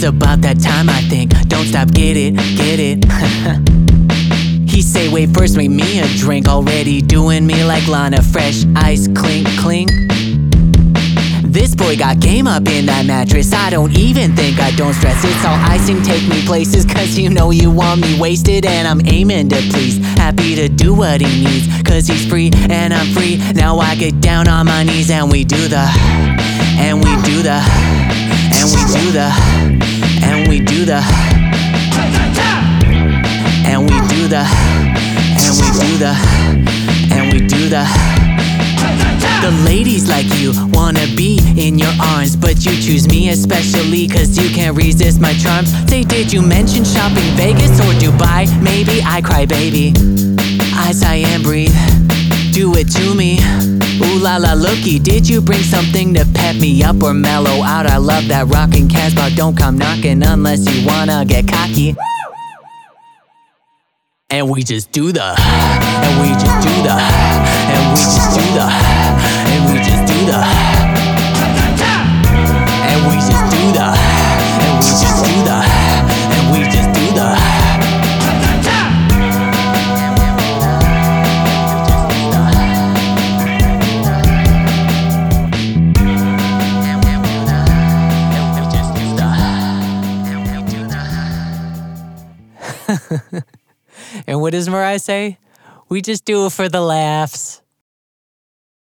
It's about that time, I think. Don't stop, get it, get it. He say, wait, first make me a drink. Already doing me like Lana, fresh ice, clink, clink. This boy got game up in that mattress. I don't even think I don't stress. It's all icing, take me places, cause you know you want me wasted. And I'm aiming to please, happy to do what he needs, cause he's free and I'm free. Now I get down on my knees and we do the, and we do the, and we do the, and we do the, and we do the, and we do the, and we do the. The ladies like you wanna be in your arms, but you choose me especially cause you can't resist my charms. Say, did you mention shopping Vegas or Dubai? Maybe I cry baby, I sigh and breathe. Do it to me, ooh la la looky. Did you bring something to pep me up or mellow out? I love that rockin' Casbah, don't come knocking unless you wanna get cocky. And we just do the, and we just do the, and we just do the, and we just do the, and we just do the, and we just do the, and we just do the. And what does Mariah say? We just do it for the laughs.